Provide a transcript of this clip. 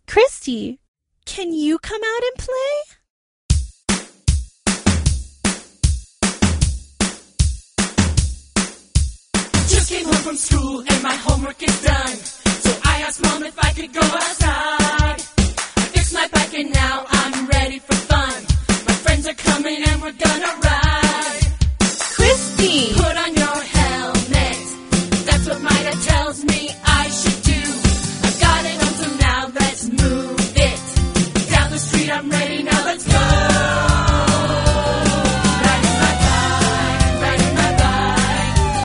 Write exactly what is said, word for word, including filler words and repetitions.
Christy, can you come out and play? Just came home from school and my homework is done. So I asked Mom if I could go outside. I fixed my bike and now I'm ready for fun. My friends are coming and we're gonna ride.